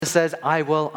says, I will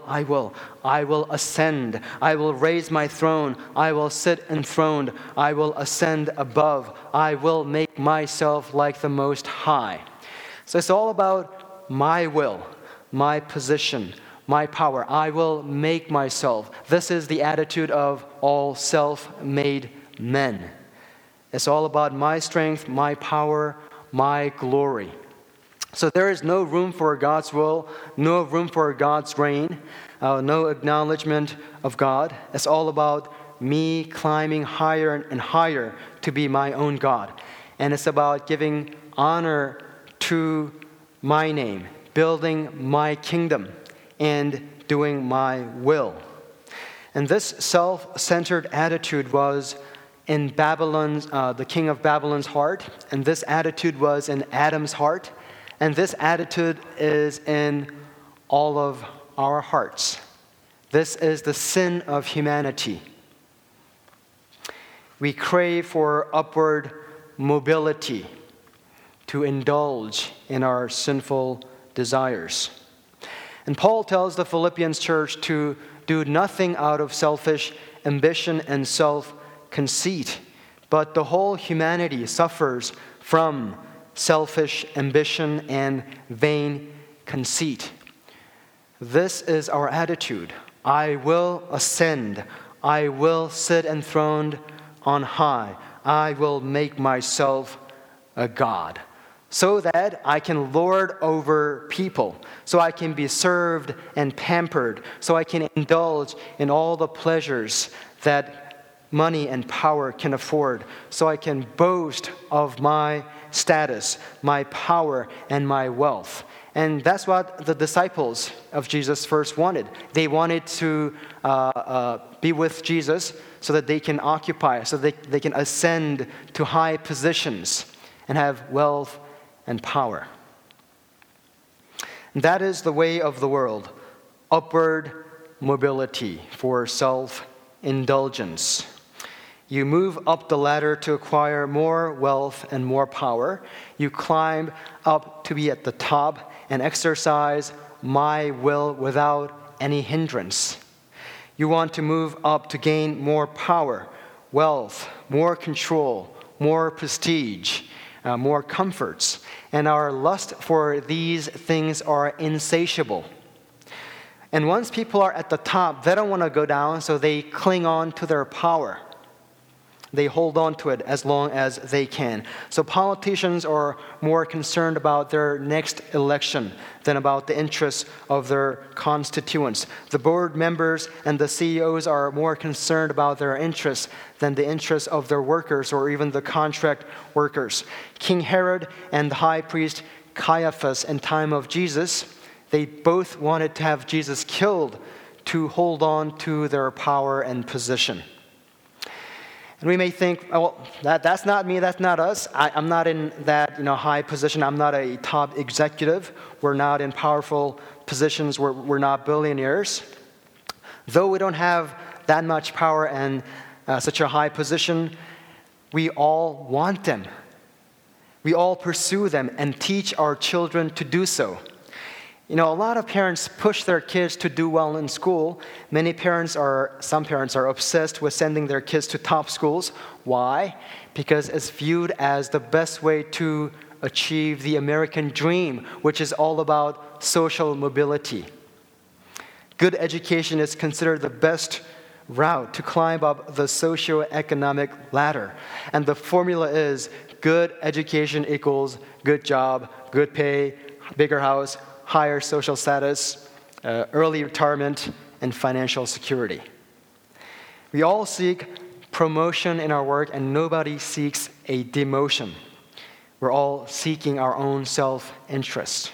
ascend. I will raise my throne. I will sit enthroned. I will ascend above. I will make myself like the Most High. So it's all about my will, my position, my power. I will make myself. This is the attitude of all self-made men. It's all about my strength, my power, my glory. So there is no room for God's will, no room for God's reign, no acknowledgement of God. It's all about me climbing higher and higher to be my own God. And it's about giving honor to my name, building my kingdom, and doing my will. And this self-centered attitude was in Babylon's, the king of Babylon's heart, and this attitude was in Adam's heart. And this attitude is in all of our hearts. This is the sin of humanity. We crave for upward mobility to indulge in our sinful desires. And Paul tells the Philippians church to do nothing out of selfish ambition and self-conceit, but the whole humanity suffers from selfish ambition and vain conceit. This is our attitude. I will ascend. I will sit enthroned on high. I will make myself a God, so that I can lord over people, so I can be served and pampered, so I can indulge in all the pleasures that money and power can afford, so I can boast of my status, my power, and my wealth. And that's what the disciples of Jesus first wanted. They wanted to be with Jesus so that they can occupy, so they can ascend to high positions and have wealth and power. And that is the way of the world, upward mobility for self-indulgence. You move up the ladder to acquire more wealth and more power. You climb up to be at the top and exercise my will without any hindrance. You want to move up to gain more power, wealth, more control, more prestige, more comforts. And our lust for these things are insatiable. And once people are at the top, they don't want to go down, so they cling on to their power. They hold on to it as long as they can. So politicians are more concerned about their next election than about the interests of their constituents. The board members and the CEOs are more concerned about their interests than the interests of their workers or even the contract workers. King Herod and the high priest Caiaphas in time of Jesus, they both wanted to have Jesus killed to hold on to their power and position. And we may think, oh, that's not me, that's not us. I'm not in that high position. I'm not a top executive. We're not in powerful positions. We're not billionaires. Though we don't have that much power and such a high position, we all want them. We all pursue them and teach our children to do so. A lot of parents push their kids to do well in school. Some parents are obsessed with sending their kids to top schools. Why? Because it's viewed as the best way to achieve the American dream, which is all about social mobility. Good education is considered the best route to climb up the socioeconomic ladder. And the formula is good education equals good job, good pay, bigger house, higher social status, early retirement, and financial security. We all seek promotion in our work, and nobody seeks a demotion. We're all seeking our own self-interest.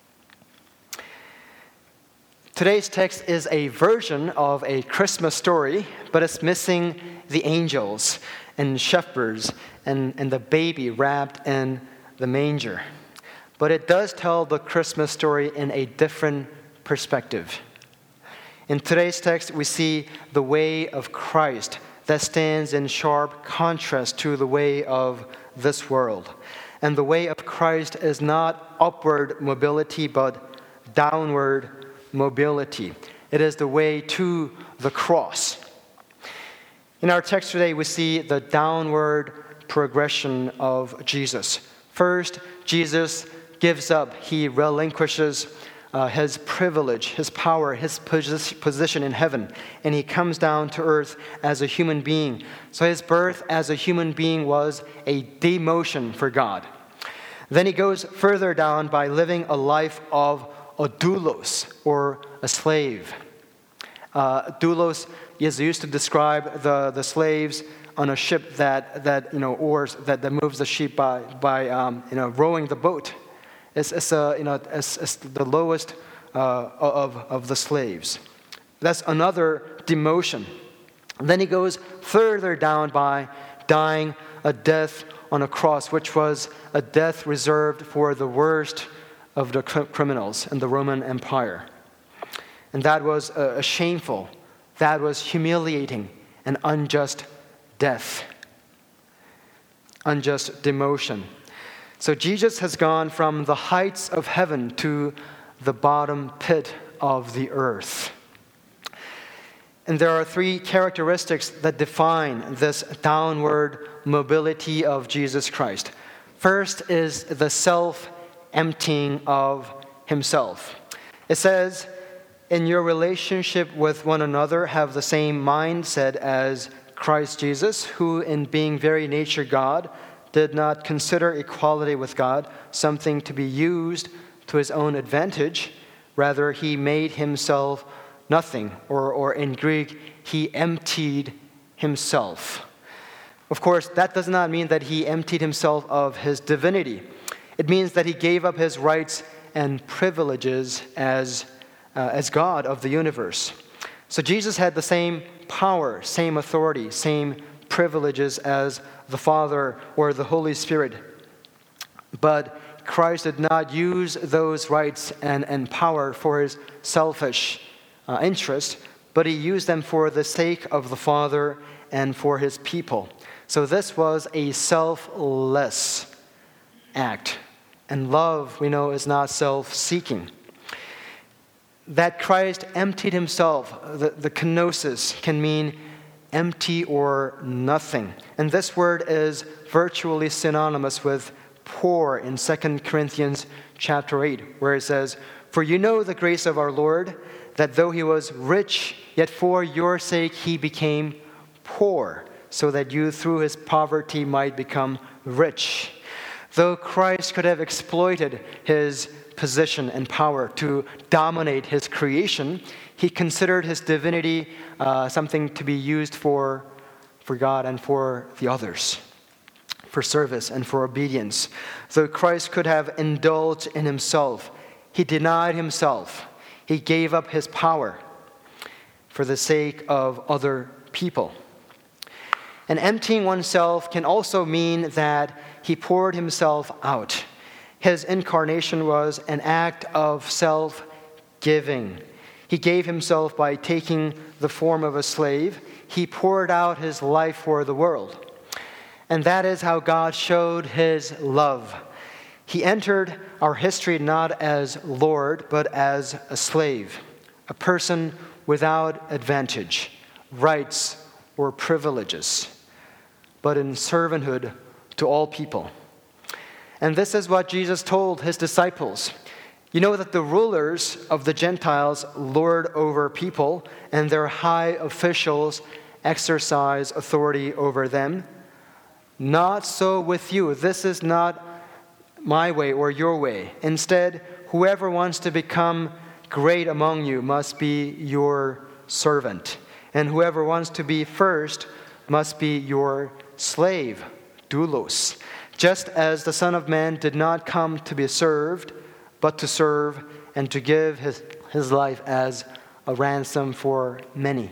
Today's text is a version of a Christmas story, but it's missing the angels and shepherds and the baby wrapped in the manger. But it does tell the Christmas story in a different perspective. In today's text, we see the way of Christ that stands in sharp contrast to the way of this world. And the way of Christ is not upward mobility, but downward mobility. It is the way to the cross. In our text today, we see the downward progression of Jesus. First, Jesus gives up. He relinquishes his privilege, his power, his position in heaven, and he comes down to earth as a human being. So his birth as a human being was a demotion for God. Then he goes further down by living a life of a doulos, or a slave. Doulos is used to describe the slaves on a ship that oars that moves the ship by rowing the boat. It's the lowest of the slaves. That's another demotion. Then he goes further down by dying a death on a cross, which was a death reserved for the worst of the criminals in the Roman Empire. And that was a shameful, that was humiliating and unjust death, unjust demotion. So Jesus has gone from the heights of heaven to the bottom pit of the earth. And there are three characteristics that define this downward mobility of Jesus Christ. First is the self-emptying of himself. It says, in your relationship with one another, have the same mindset as Christ Jesus, who in being very nature God, did not consider equality with God something to be used to his own advantage. Rather, he made himself nothing, or in Greek, he emptied himself. Of course, that does not mean that he emptied himself of his divinity. It means that he gave up his rights and privileges as God of the universe. So Jesus had the same power, same authority, same privileges as the Father or the Holy Spirit. But Christ did not use those rights and power for his selfish interest, but he used them for the sake of the Father and for his people. So this was a selfless act. And love, we know, is not self-seeking. That Christ emptied himself, the kenosis, can mean empty or nothing. And this word is virtually synonymous with poor in 2 Corinthians chapter 8, where it says, "For you know the grace of our Lord, that though he was rich, yet for your sake he became poor, so that you through his poverty might become rich." Though Christ could have exploited his position and power to dominate his creation, he considered his divinity something to be used for God and for the others, for service and for obedience. Though Christ could have indulged in himself, he denied himself. He gave up his power for the sake of other people. And emptying oneself can also mean that he poured himself out. His incarnation was an act of self-giving. He gave himself by taking the form of a slave. He poured out his life for the world. And that is how God showed his love. He entered our history not as Lord, but as a slave, a person without advantage, rights, or privileges, but in servanthood to all people. And this is what Jesus told his disciples. You know that the rulers of the Gentiles lord over people, and their high officials exercise authority over them. Not so with you. This is not my way or your way. Instead, whoever wants to become great among you must be your servant. And whoever wants to be first must be your slave, doulos. Just as the Son of Man did not come to be served, but to serve and to give his life as a ransom for many.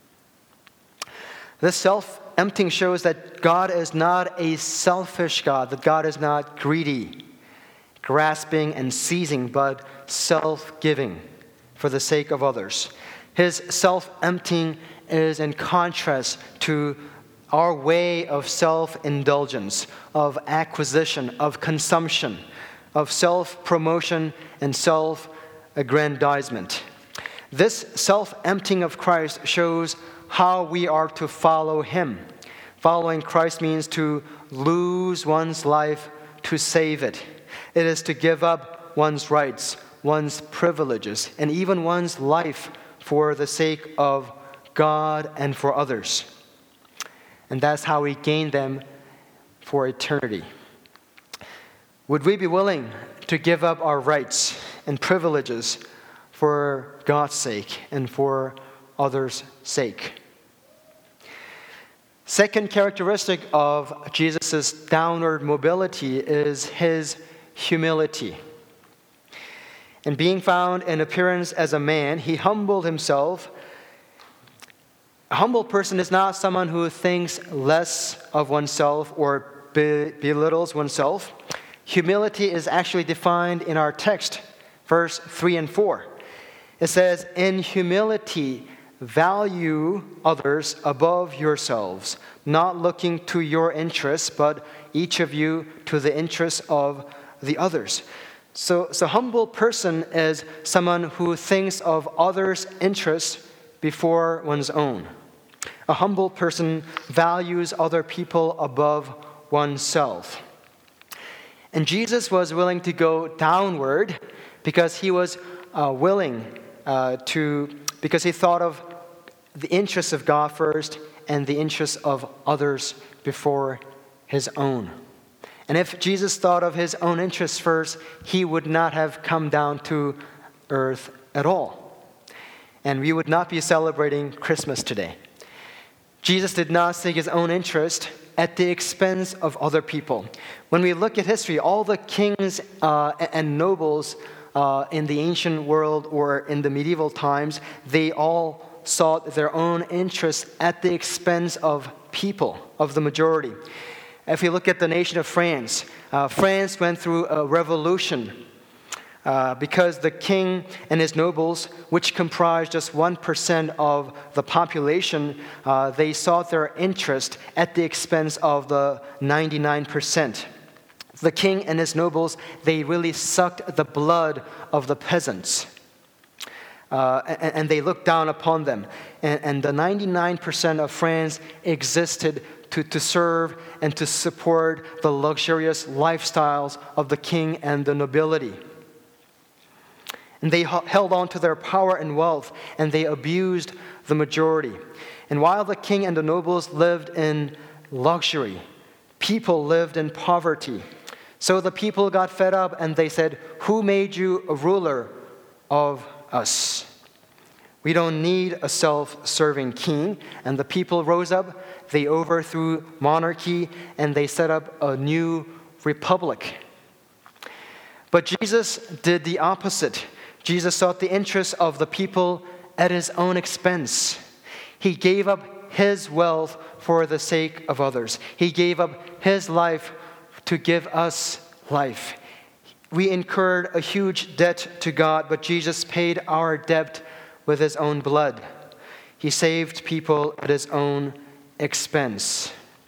This self-emptying shows that God is not a selfish God, that God is not greedy, grasping and seizing, but self-giving for the sake of others. His self-emptying is in contrast to our way of self-indulgence, of acquisition, of consumption, of self-promotion and self-aggrandizement. This self-emptying of Christ shows how we are to follow him. Following Christ means to lose one's life to save it. It is to give up one's rights, one's privileges, and even one's life for the sake of God and for others. And that's how we gain them for eternity. Would we be willing to give up our rights and privileges for God's sake and for others' sake? Second characteristic of Jesus' downward mobility is his humility. And being found in appearance as a man, he humbled himself. A humble person is not someone who thinks less of oneself or belittles oneself. Humility is actually defined in our text, verse 3 and 4. It says, "In humility, value others above yourselves, not looking to your interests, but each of you to the interests of the others." So humble person is someone who thinks of others' interests before one's own. A humble person values other people above oneself. And Jesus was willing to go downward because he was because he thought of the interests of God first and the interests of others before his own. And if Jesus thought of his own interests first, he would not have come down to earth at all. And we would not be celebrating Christmas today. Jesus did not seek his own interest at the expense of other people. When we look at history, all the kings and nobles in the ancient world or in the medieval times, they all sought their own interests at the expense of people, of the majority. If you look at the nation of France, France went through a revolution because the king and his nobles, which comprised just 1% of the population, they sought their interest at the expense of the 99%. The king and his nobles, they really sucked the blood of the peasants. And they looked down upon them. And the 99% of France existed to serve and to support the luxurious lifestyles of the king and the nobility. And they held on to their power and wealth, and they abused the majority. And while the king and the nobles lived in luxury, people lived in poverty. So the people got fed up and they said, "Who made you a ruler of us? We don't need a self-serving king." And the people rose up, they overthrew monarchy, and they set up a new republic. But Jesus did the opposite. Jesus sought the interests of the people at his own expense. He gave up his wealth for the sake of others. He gave up his life to give us life. We incurred a huge debt to God, but Jesus paid our debt with his own blood. He saved people at his own expense.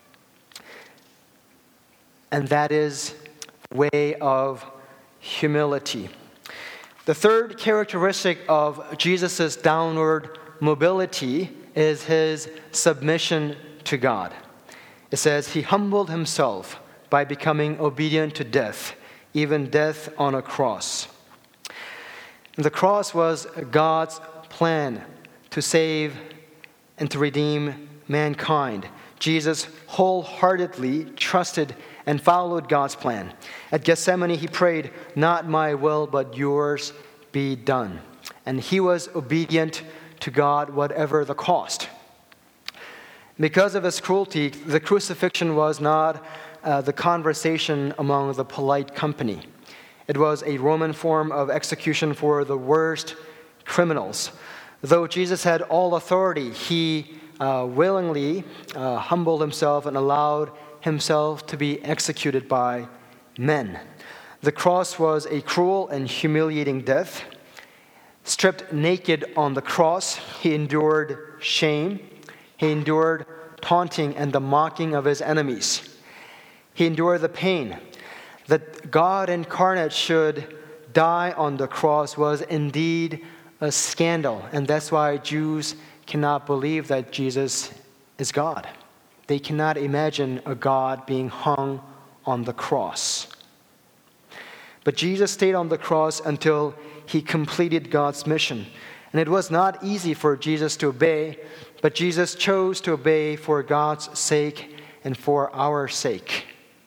And that is the way of humility. The third characteristic of Jesus' downward mobility is his submission to God. It says, he humbled himself by becoming obedient to death, even death on a cross. The cross was God's plan to save and to redeem mankind. Jesus wholeheartedly trusted and followed God's plan. At Gethsemane, he prayed, "Not my will, but yours be done." And he was obedient to God, whatever the cost. Because of his cruelty, the crucifixion was not the conversation among the polite company. It was a Roman form of execution for the worst criminals. Though Jesus had all authority, he willingly humbled himself and allowed himself to be executed by men. The cross was a cruel and humiliating death. Stripped naked on the cross, he endured shame. He endured taunting and the mocking of his enemies. He endured the pain. That God incarnate should die on the cross was indeed a scandal, and that's why Jews cannot believe that Jesus is God. They cannot imagine a God being hung on the cross. But Jesus stayed on the cross until he completed God's mission. And it was not easy for Jesus to obey, but Jesus chose to obey for God's sake and for our sake.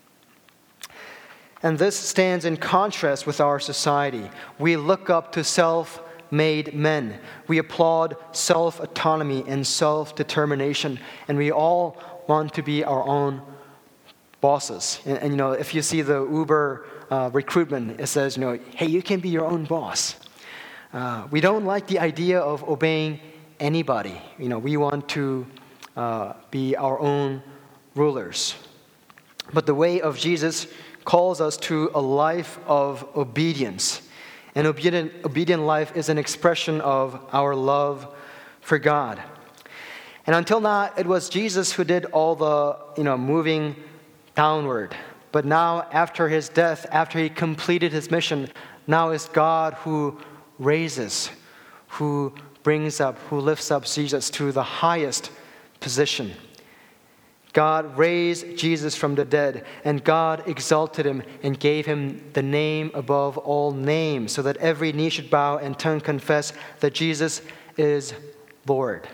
And this stands in contrast with our society. We look up to self-made men. We applaud self-autonomy and self-determination, and we all want to be our own bosses. And if you see the Uber recruitment, it says, hey, you can be your own boss. We don't like the idea of obeying anybody. We want to be our own rulers. But the way of Jesus calls us to a life of obedience. An obedient life is an expression of our love for God. And until now, it was Jesus who did all the, moving downward. But now, after his death, after he completed his mission, now it's God who raises, who brings up, who lifts up Jesus to the highest position. God raised Jesus from the dead, and God exalted him and gave him the name above all names, so that every knee should bow and tongue confess that Jesus is Lord.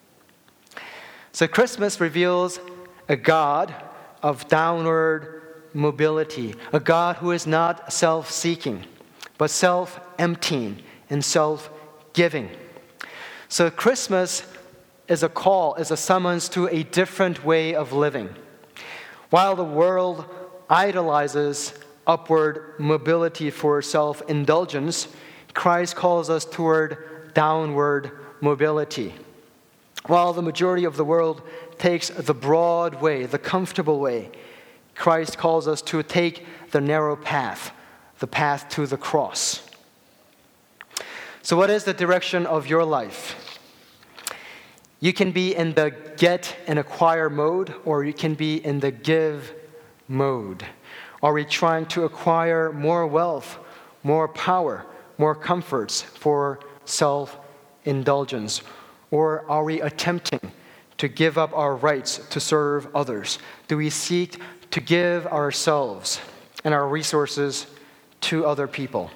So Christmas reveals a God of downward mobility, a God who is not self-seeking, but self-emptying and self-giving. So Christmas is a call, is a summons to a different way of living. While the world idolizes upward mobility for self-indulgence, Christ calls us toward downward mobility. While the majority of the world takes the broad way, the comfortable way, Christ calls us to take the narrow path, the path to the cross. So what is the direction of your life? You can be in the get and acquire mode, or you can be in the give mode. Are we trying to acquire more wealth, more power, more comforts for self-indulgence? Or are we attempting to give up our rights to serve others? Do we seek to give ourselves and our resources to other people?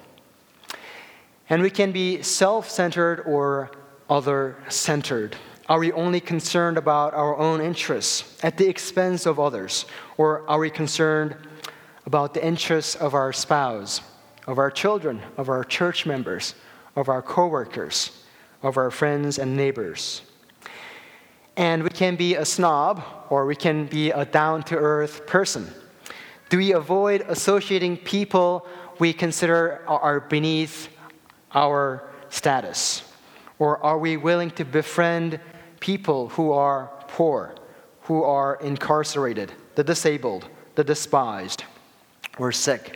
And we can be self-centered or other-centered. Are we only concerned about our own interests at the expense of others? Or are we concerned about the interests of our spouse, of our children, of our church members, of our coworkers, of our friends and neighbors? And we can be a snob, or we can be a down-to-earth person. Do we avoid associating people we consider are beneath our status? Or are we willing to befriend people who are poor, who are incarcerated, the disabled, the despised, or sick?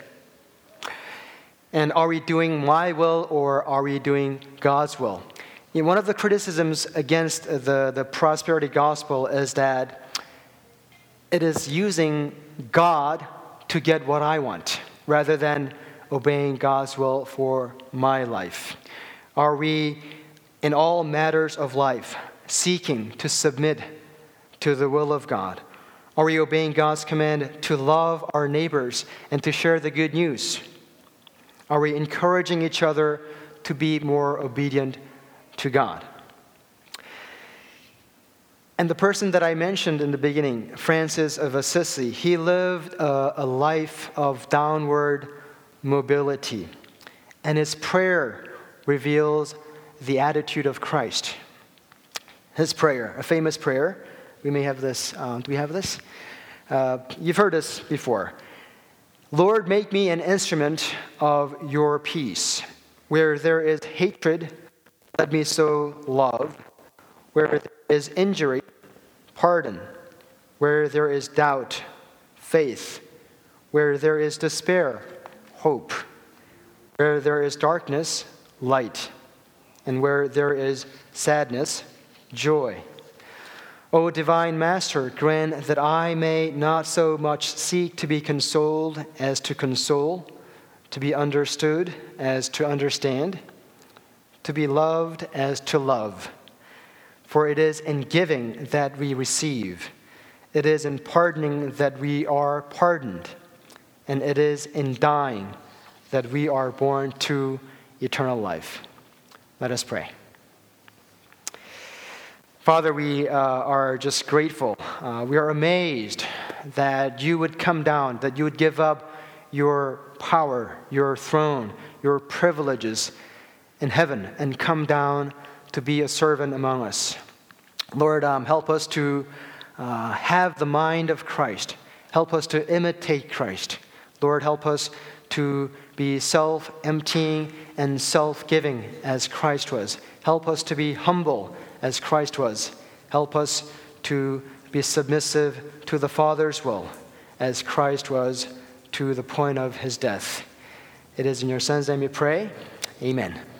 And are we doing my will, or are we doing God's will? One of the criticisms against the prosperity gospel is that it is using God to get what I want, rather than obeying God's will for my life. Are we, in all matters of life, seeking to submit to the will of God? Are we obeying God's command to love our neighbors and to share the good news? Are we encouraging each other to be more obedient to God? And the person that I mentioned in the beginning, Francis of Assisi, he lived a life of downward mobility. And his prayer reveals the attitude of Christ. His prayer, a famous prayer. We may have this. Do we have this? You've heard this before. Lord, make me an instrument of your peace. Where there is hatred, let me sow love. Where there is injury, pardon. Where there is doubt, faith. Where there is despair, hope. Where there is darkness, light. And where there is sadness, joy. O divine Master, grant that I may not so much seek to be consoled as to console, to be understood as to understand, to be loved as to love. For it is in giving that we receive. It is in pardoning that we are pardoned. And it is in dying that we are born to eternal life. Let us pray. Father, we are just grateful. We are amazed that you would come down, that you would give up your power, your throne, your privileges in heaven and come down to be a servant among us. Lord, help us to have the mind of Christ. Help us to imitate Christ. Lord, help us to be self-emptying and self-giving as Christ was. Help us to be humble as Christ was. Help us to be submissive to the Father's will as Christ was to the point of his death. It is in your Son's name we pray. Amen.